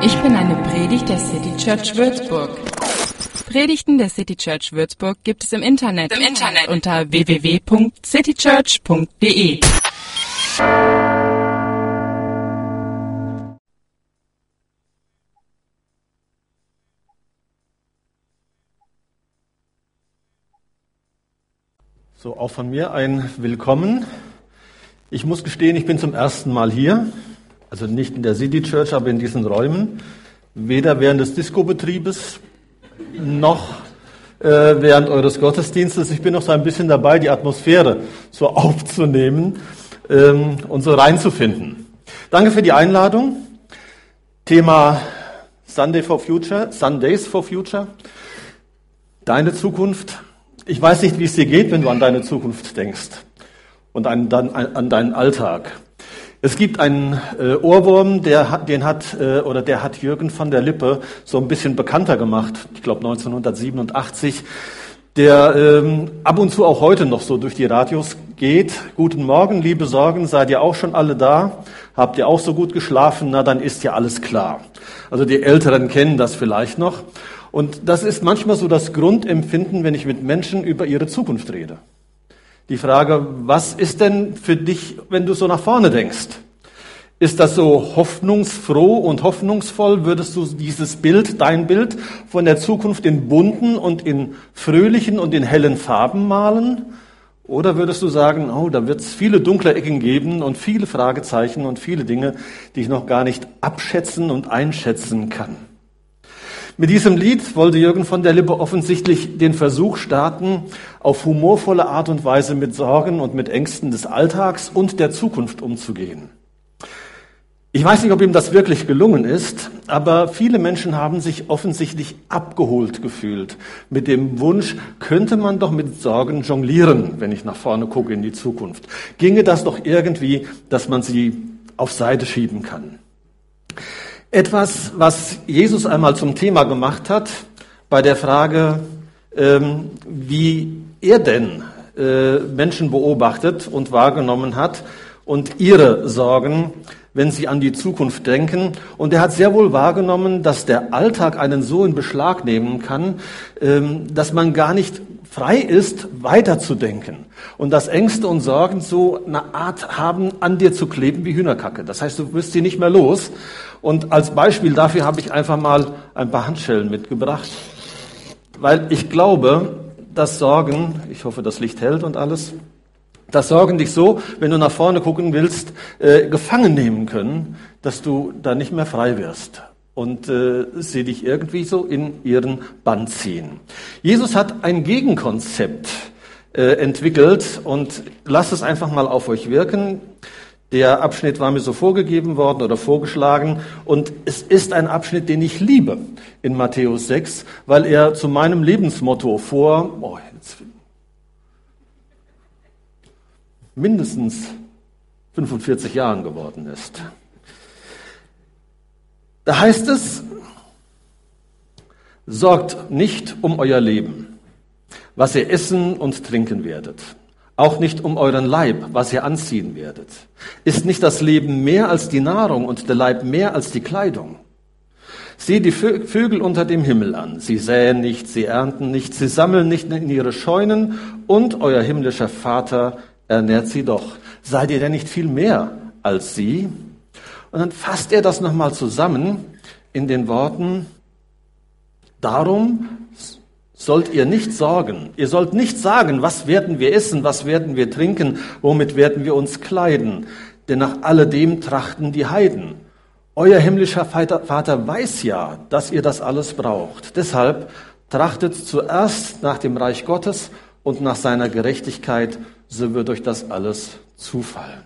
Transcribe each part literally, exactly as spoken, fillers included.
Ich bin eine Predigt der City Church Würzburg. Predigten der City Church Würzburg gibt es im Internet, Im Internet. unter w w w punkt citychurch punkt d e. So, auch von mir ein Willkommen. Ich muss gestehen, ich bin zum ersten Mal hier, also nicht in der City Church, aber in diesen Räumen, weder während des Disco-Betriebes noch äh, während eures Gottesdienstes. Ich bin noch so ein bisschen dabei, die Atmosphäre so aufzunehmen ähm, und so reinzufinden. Danke für die Einladung. Thema Sunday for Future, Sundays for Future, deine Zukunft. Ich weiß nicht, wie es dir geht, wenn du an deine Zukunft denkst und an, an, an deinen Alltag. Es gibt einen äh, Ohrwurm, der hat, den hat äh, oder der hat Jürgen van der Lippe so ein bisschen bekannter gemacht. Ich glaube neunzehnhundertsiebenundachtzig, der ähm, ab und zu auch heute noch so durch die Radios geht. Guten Morgen, liebe Sorgen, seid ihr auch schon alle da? Habt ihr auch so gut geschlafen? Na, dann ist ja alles klar. Also die Älteren kennen das vielleicht noch. Und das ist manchmal so das Grundempfinden, wenn ich mit Menschen über ihre Zukunft rede. Die Frage, was ist denn für dich, wenn du so nach vorne denkst? Ist das so hoffnungsfroh und hoffnungsvoll? Würdest du dieses Bild, dein Bild von der Zukunft in bunten und in fröhlichen und in hellen Farben malen? Oder würdest du sagen, oh, da wird es viele dunkle Ecken geben und viele Fragezeichen und viele Dinge, die ich noch gar nicht abschätzen und einschätzen kann? Mit diesem Lied wollte Jürgen von der Lippe offensichtlich den Versuch starten, auf humorvolle Art und Weise mit Sorgen und mit Ängsten des Alltags und der Zukunft umzugehen. Ich weiß nicht, ob ihm das wirklich gelungen ist, aber viele Menschen haben sich offensichtlich abgeholt gefühlt mit dem Wunsch, könnte man doch mit Sorgen jonglieren, wenn ich nach vorne gucke in die Zukunft. Ginge das doch irgendwie, dass man sie auf Seite schieben kann. Etwas, was Jesus einmal zum Thema gemacht hat, bei der Frage, ähm, wie er denn äh, Menschen beobachtet und wahrgenommen hat und ihre Sorgen, wenn sie an die Zukunft denken. Und er hat sehr wohl wahrgenommen, dass der Alltag einen so in Beschlag nehmen kann, ähm, dass man gar nicht frei ist, weiterzudenken. Und dass Ängste und Sorgen so eine Art haben, an dir zu kleben wie Hühnerkacke. Das heißt, du wirst sie nicht mehr los. Und als Beispiel dafür habe ich einfach mal ein paar Handschellen mitgebracht. Weil ich glaube, dass Sorgen, ich hoffe, das Licht hält und alles, dass Sorgen dich so, wenn du nach vorne gucken willst, äh, gefangen nehmen können, dass du da nicht mehr frei wirst. Und äh, sie dich irgendwie so in ihren Bann ziehen. Jesus hat ein Gegenkonzept äh, entwickelt und lasst es einfach mal auf euch wirken. Der Abschnitt war mir so vorgegeben worden oder vorgeschlagen und es ist ein Abschnitt, den ich liebe in Matthäus sechs, weil er zu meinem Lebensmotto vor oh, jetzt, mindestens fünfundvierzig Jahren geworden ist. Da heißt es, sorgt nicht um euer Leben, was ihr essen und trinken werdet. Auch nicht um euren Leib, was ihr anziehen werdet. Ist nicht das Leben mehr als die Nahrung und der Leib mehr als die Kleidung? Seht die Vögel unter dem Himmel an. Sie säen nicht, sie ernten nicht, sie sammeln nicht in ihre Scheunen und euer himmlischer Vater ernährt sie doch. Seid ihr denn nicht viel mehr als sie? Und dann fasst er das nochmal zusammen in den Worten, darum sollt ihr nicht sorgen. Ihr sollt nicht sagen, was werden wir essen, was werden wir trinken, womit werden wir uns kleiden. Denn nach alledem trachten die Heiden. Euer himmlischer Vater weiß ja, dass ihr das alles braucht. Deshalb trachtet zuerst nach dem Reich Gottes und nach seiner Gerechtigkeit, so wird euch das alles zufallen.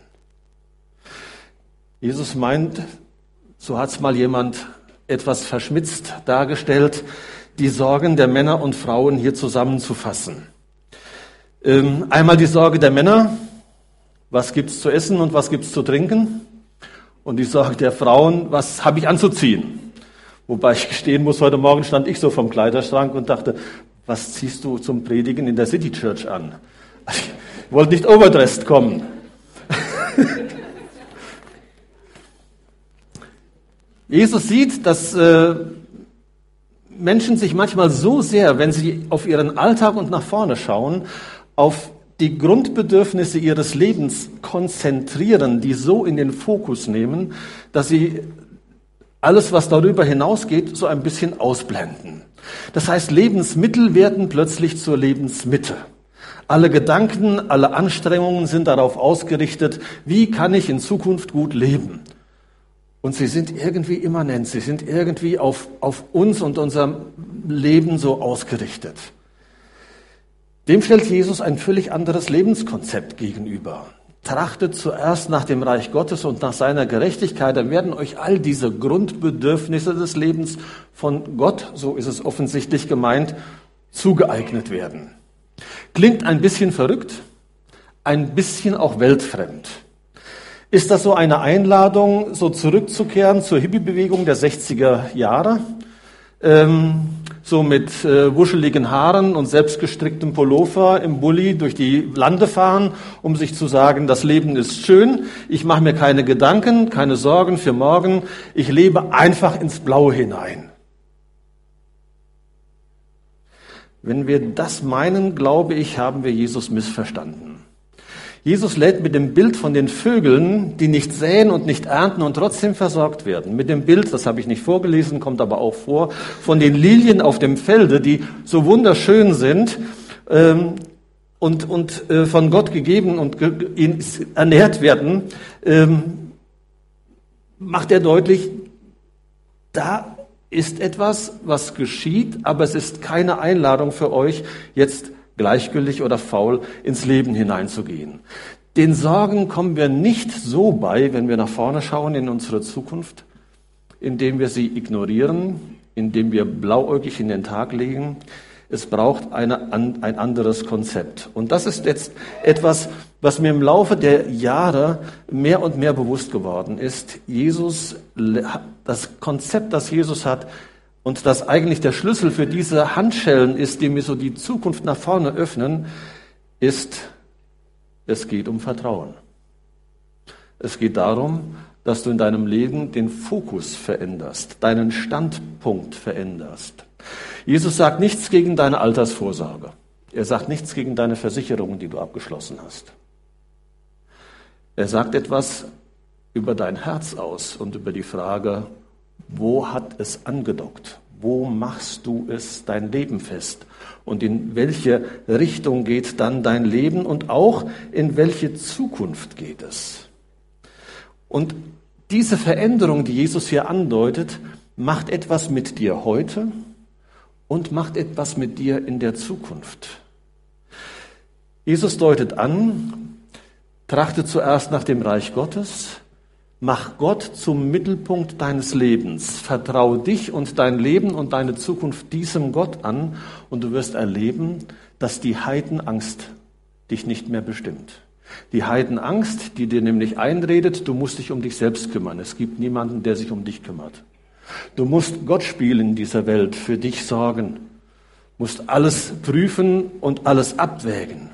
Jesus meint, so hat es mal jemand etwas verschmitzt dargestellt, die Sorgen der Männer und Frauen hier zusammenzufassen. Ähm, einmal die Sorge der Männer, was gibt's zu essen und was gibt's zu trinken? Und die Sorge der Frauen, was habe ich anzuziehen? Wobei ich gestehen muss, heute Morgen stand ich so vom Kleiderschrank und dachte, was ziehst du zum Predigen in der City Church an? Ich wollte nicht overdressed kommen. Jesus sieht, dass äh, Menschen sich manchmal so sehr, wenn sie auf ihren Alltag und nach vorne schauen, auf die Grundbedürfnisse ihres Lebens konzentrieren, die so in den Fokus nehmen, dass sie alles, was darüber hinausgeht, so ein bisschen ausblenden. Das heißt, Lebensmittel werden plötzlich zur Lebensmitte. Alle Gedanken, alle Anstrengungen sind darauf ausgerichtet, wie kann ich in Zukunft gut leben? Und sie sind irgendwie immanent, sie sind irgendwie auf, auf uns und unserem Leben so ausgerichtet. Dem stellt Jesus ein völlig anderes Lebenskonzept gegenüber. Trachtet zuerst nach dem Reich Gottes und nach seiner Gerechtigkeit, dann werden euch all diese Grundbedürfnisse des Lebens von Gott, so ist es offensichtlich gemeint, zugeeignet werden. Klingt ein bisschen verrückt, ein bisschen auch weltfremd. Ist das so eine Einladung, so zurückzukehren zur Hippie-Bewegung der sechziger Jahre? Ähm, so mit äh, wuscheligen Haaren und selbstgestricktem Pullover im Bulli durch die Lande fahren, um sich zu sagen, das Leben ist schön, ich mache mir keine Gedanken, keine Sorgen für morgen, ich lebe einfach ins Blaue hinein. Wenn wir das meinen, glaube ich, haben wir Jesus missverstanden. Jesus lädt mit dem Bild von den Vögeln, die nicht säen und nicht ernten und trotzdem versorgt werden. Mit dem Bild, das habe ich nicht vorgelesen, kommt aber auch vor, von den Lilien auf dem Felde, die so wunderschön sind ähm, und, und äh, von Gott gegeben und ge- ernährt werden, ähm, macht er deutlich, da ist etwas, was geschieht, aber es ist keine Einladung für euch, jetzt gleichgültig oder faul ins Leben hineinzugehen. Den Sorgen kommen wir nicht so bei, wenn wir nach vorne schauen in unsere Zukunft, indem wir sie ignorieren, indem wir blauäugig in den Tag legen. Es braucht eine, ein anderes Konzept. Und das ist jetzt etwas, was mir im Laufe der Jahre mehr und mehr bewusst geworden ist. Jesus, das Konzept, das Jesus hat, und das eigentlich der Schlüssel für diese Handschellen ist, die mir so die Zukunft nach vorne öffnen, ist, es geht um Vertrauen. Es geht darum, dass du in deinem Leben den Fokus veränderst, deinen Standpunkt veränderst. Jesus sagt nichts gegen deine Altersvorsorge. Er sagt nichts gegen deine Versicherungen, die du abgeschlossen hast. Er sagt etwas über dein Herz aus und über die Frage, wo hat es angedockt? Wo machst du es dein Leben fest? Und in welche Richtung geht dann dein Leben und auch in welche Zukunft geht es? Und diese Veränderung, die Jesus hier andeutet, macht etwas mit dir heute und macht etwas mit dir in der Zukunft. Jesus deutet an, trachte zuerst nach dem Reich Gottes, mach Gott zum Mittelpunkt deines Lebens. Vertrau dich und dein Leben und deine Zukunft diesem Gott an und du wirst erleben, dass die Heidenangst dich nicht mehr bestimmt. Die Heidenangst, die dir nämlich einredet, du musst dich um dich selbst kümmern. Es gibt niemanden, der sich um dich kümmert. Du musst Gott spielen in dieser Welt, für dich sorgen, musst alles prüfen und alles abwägen.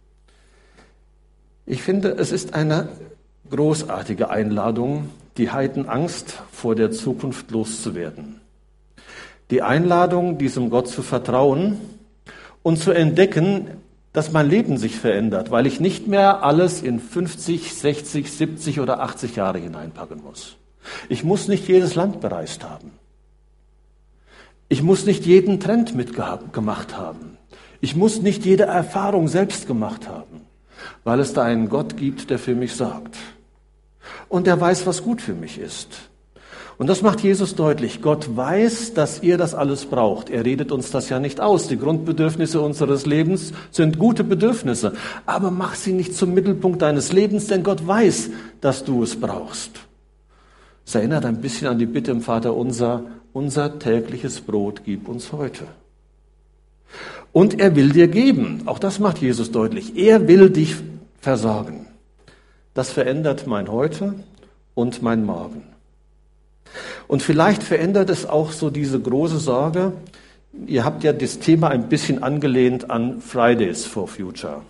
Ich finde, es ist eine großartige Einladung, die Heidenangst vor der Zukunft loszuwerden. Die Einladung, diesem Gott zu vertrauen und zu entdecken, dass mein Leben sich verändert, weil ich nicht mehr alles in fünfzig, sechzig, siebzig oder achtzig Jahre hineinpacken muss. Ich muss nicht jedes Land bereist haben. Ich muss nicht jeden Trend mitgemacht haben. Ich muss nicht jede Erfahrung selbst gemacht haben, weil es da einen Gott gibt, der für mich sorgt. Und der weiß, was gut für mich ist. Und das macht Jesus deutlich. Gott weiß, dass ihr das alles braucht. Er redet uns das ja nicht aus. Die Grundbedürfnisse unseres Lebens sind gute Bedürfnisse. Aber mach sie nicht zum Mittelpunkt deines Lebens, denn Gott weiß, dass du es brauchst. Es erinnert ein bisschen an die Bitte im Vater unser, unser tägliches Brot gib uns heute. Und er will dir geben. Auch das macht Jesus deutlich. Er will dich versorgen. Das verändert mein Heute und mein Morgen. Und vielleicht verändert es auch so diese große Sorge. Ihr habt ja das Thema ein bisschen angelehnt an Fridays for Future.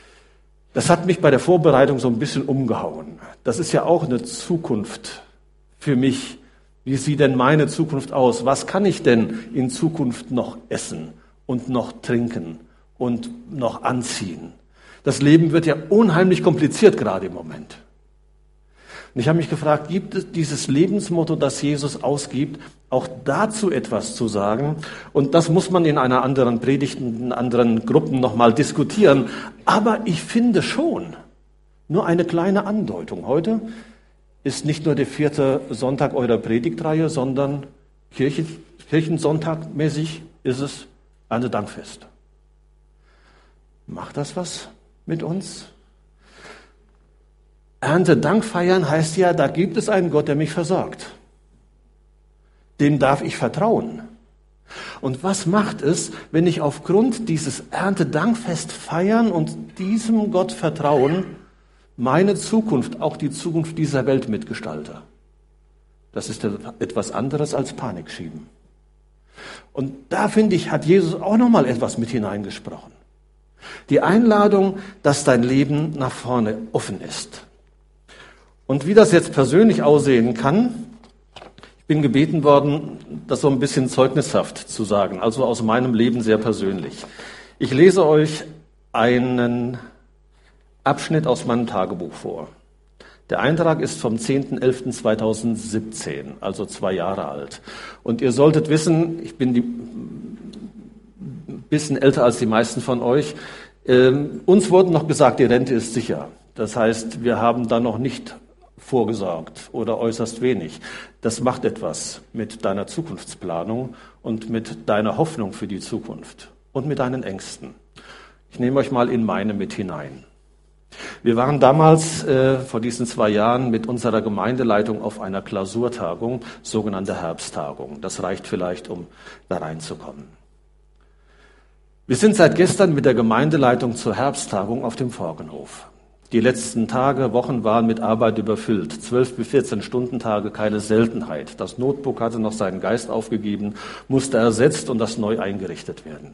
Das hat mich bei der Vorbereitung so ein bisschen umgehauen. Das ist ja auch eine Zukunft für mich? Wie sieht denn meine Zukunft aus? Was kann ich denn in Zukunft noch essen und noch trinken und noch anziehen? Das Leben wird ja unheimlich kompliziert gerade im Moment. Und ich habe mich gefragt, gibt es dieses Lebensmotto, das Jesus ausgibt, auch dazu etwas zu sagen? Und das muss man in einer anderen Predigt, in anderen Gruppen nochmal diskutieren. Aber ich finde schon, nur eine kleine Andeutung. Heute ist nicht nur der vierte Sonntag eurer Predigtreihe, sondern Kirchen, Kirchensonntagmäßig ist es Erntedankfest. Macht das was mit uns? Erntedank feiern heißt ja, da gibt es einen Gott, der mich versorgt. Dem darf ich vertrauen. Und was macht es, wenn ich aufgrund dieses Erntedankfest feiern und diesem Gott vertrauen, meine Zukunft, auch die Zukunft dieser Welt mitgestalte? Das ist etwas anderes als Panik schieben. Und da, finde ich, hat Jesus auch nochmal etwas mit hineingesprochen. Die Einladung, dass dein Leben nach vorne offen ist. Und wie das jetzt persönlich aussehen kann, ich bin gebeten worden, das so ein bisschen zeugnishaft zu sagen, also aus meinem Leben sehr persönlich. Ich lese euch einen Abschnitt aus meinem Tagebuch vor. Der Eintrag ist vom zehnten elften zweitausendsiebzehn, also zwei Jahre alt. Und ihr solltet wissen, ich bin die, ein bisschen älter als die meisten von euch. Ähm, uns wurde noch gesagt, die Rente ist sicher. Das heißt, wir haben da noch nicht vorgesorgt oder äußerst wenig. Das macht etwas mit deiner Zukunftsplanung und mit deiner Hoffnung für die Zukunft und mit deinen Ängsten. Ich nehme euch mal in meine mit hinein. Wir waren damals äh, vor diesen zwei Jahren mit unserer Gemeindeleitung auf einer Klausurtagung, sogenannte Herbsttagung. Das reicht vielleicht, um da reinzukommen. Wir sind seit gestern mit der Gemeindeleitung zur Herbsttagung auf dem Forgenhof. Die letzten Tage, Wochen waren mit Arbeit überfüllt. Zwölf bis vierzehn Stundentage, keine Seltenheit. Das Notebook hatte noch seinen Geist aufgegeben, musste ersetzt und das neu eingerichtet werden.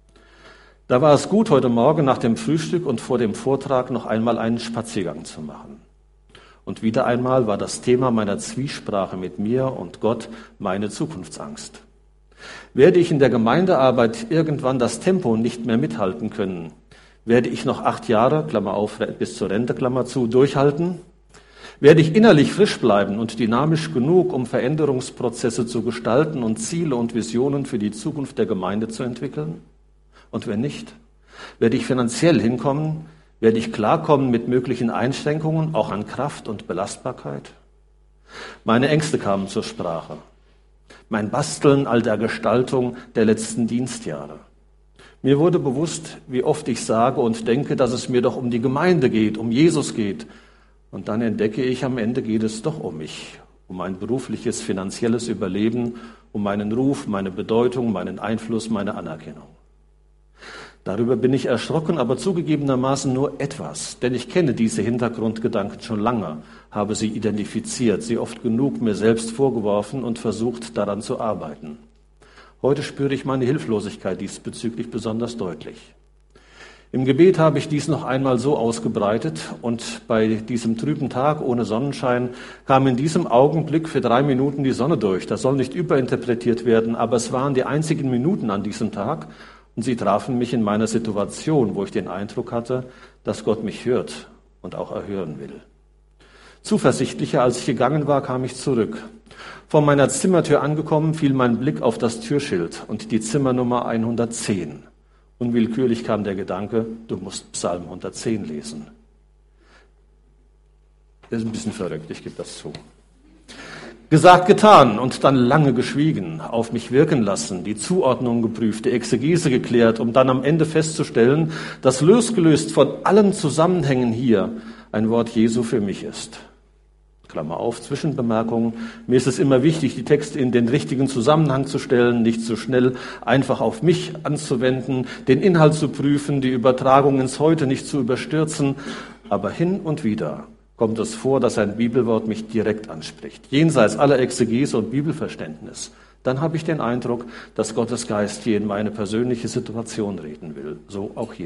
Da war es gut, heute Morgen nach dem Frühstück und vor dem Vortrag noch einmal einen Spaziergang zu machen. Und wieder einmal war das Thema meiner Zwiesprache mit mir und Gott meine Zukunftsangst. Werde ich in der Gemeindearbeit irgendwann das Tempo nicht mehr mithalten können? Werde ich noch acht Jahre, Klammer auf, bis zur Rente, Klammer zu, durchhalten? Werde ich innerlich frisch bleiben und dynamisch genug, um Veränderungsprozesse zu gestalten und Ziele und Visionen für die Zukunft der Gemeinde zu entwickeln? Und wenn nicht, werde ich finanziell hinkommen? Werde ich klarkommen mit möglichen Einschränkungen, auch an Kraft und Belastbarkeit? Meine Ängste kamen zur Sprache. Mein Basteln all der Gestaltung der letzten Dienstjahre. Mir wurde bewusst, wie oft ich sage und denke, dass es mir doch um die Gemeinde geht, um Jesus geht. Und dann entdecke ich, am Ende geht es doch um mich, um mein berufliches, finanzielles Überleben, um meinen Ruf, meine Bedeutung, meinen Einfluss, meine Anerkennung. Darüber bin ich erschrocken, aber zugegebenermaßen nur etwas, denn ich kenne diese Hintergrundgedanken schon lange, habe sie identifiziert, sie oft genug mir selbst vorgeworfen und versucht, daran zu arbeiten. Heute spüre ich meine Hilflosigkeit diesbezüglich besonders deutlich. Im Gebet habe ich dies noch einmal so ausgebreitet und bei diesem trüben Tag ohne Sonnenschein kam in diesem Augenblick für drei Minuten die Sonne durch. Das soll nicht überinterpretiert werden, aber es waren die einzigen Minuten an diesem Tag und sie trafen mich in meiner Situation, wo ich den Eindruck hatte, dass Gott mich hört und auch erhören will. Zuversichtlicher als ich gegangen war, kam ich zurück. Vor meiner Zimmertür angekommen, fiel mein Blick auf das Türschild und die Zimmernummer hundertzehn. Unwillkürlich kam der Gedanke, du musst Psalm hundertzehn lesen. Das ist ein bisschen verrückt, ich gebe das zu. Gesagt, getan und dann lange geschwiegen, auf mich wirken lassen, die Zuordnung geprüft, die Exegese geklärt, um dann am Ende festzustellen, dass losgelöst von allen Zusammenhängen hier ein Wort Jesu für mich ist. Klammer auf, Zwischenbemerkung. Mir ist es immer wichtig, die Texte in den richtigen Zusammenhang zu stellen, nicht zu schnell einfach auf mich anzuwenden, den Inhalt zu prüfen, die Übertragung ins Heute nicht zu überstürzen. Aber hin und wieder kommt es vor, dass ein Bibelwort mich direkt anspricht, jenseits aller Exegese und Bibelverständnis. Dann habe ich den Eindruck, dass Gottes Geist hier in meine persönliche Situation reden will. So auch hier.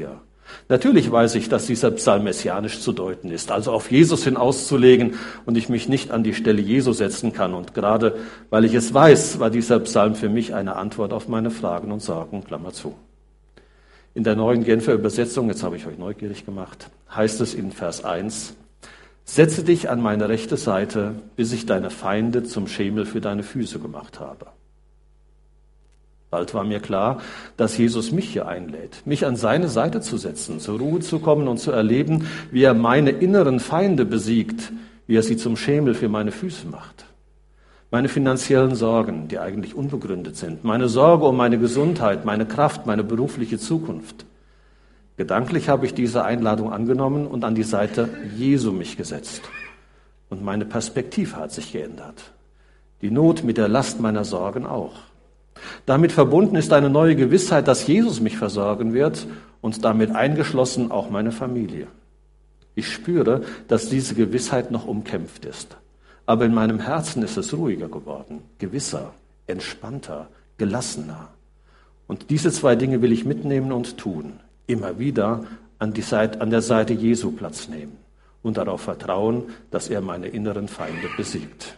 Natürlich weiß ich, dass dieser Psalm messianisch zu deuten ist, also auf Jesus hin auszulegen und ich mich nicht an die Stelle Jesu setzen kann. Und gerade weil ich es weiß, war dieser Psalm für mich eine Antwort auf meine Fragen und Sorgen, Klammer zu. In der neuen Genfer Übersetzung, jetzt habe ich euch neugierig gemacht, heißt es in Vers eins, setze dich an meine rechte Seite, bis ich deine Feinde zum Schemel für deine Füße gemacht habe. Bald war mir klar, dass Jesus mich hier einlädt, mich an seine Seite zu setzen, zur Ruhe zu kommen und zu erleben, wie er meine inneren Feinde besiegt, wie er sie zum Schemel für meine Füße macht. Meine finanziellen Sorgen, die eigentlich unbegründet sind, meine Sorge um meine Gesundheit, meine Kraft, meine berufliche Zukunft. Gedanklich habe ich diese Einladung angenommen und an die Seite Jesu mich gesetzt. Und meine Perspektive hat sich geändert. Die Not mit der Last meiner Sorgen auch. Damit verbunden ist eine neue Gewissheit, dass Jesus mich versorgen wird und damit eingeschlossen auch meine Familie. Ich spüre, dass diese Gewissheit noch umkämpft ist. Aber in meinem Herzen ist es ruhiger geworden, gewisser, entspannter, gelassener. Und diese zwei Dinge will ich mitnehmen und tun. Immer wieder an, die Seite, an der Seite Jesu Platz nehmen und darauf vertrauen, dass er meine inneren Feinde besiegt.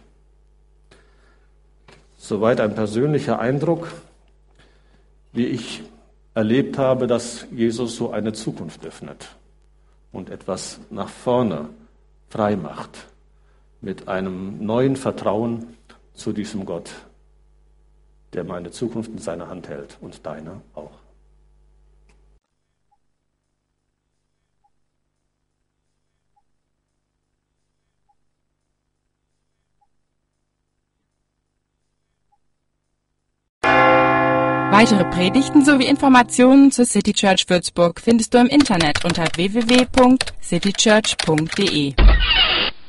Soweit ein persönlicher Eindruck, wie ich erlebt habe, dass Jesus so eine Zukunft öffnet und etwas nach vorne frei macht mit einem neuen Vertrauen zu diesem Gott, der meine Zukunft in seiner Hand hält und deine auch. Weitere Predigten sowie Informationen zur City Church Würzburg findest du im Internet unter w w w punkt city church punkt d e.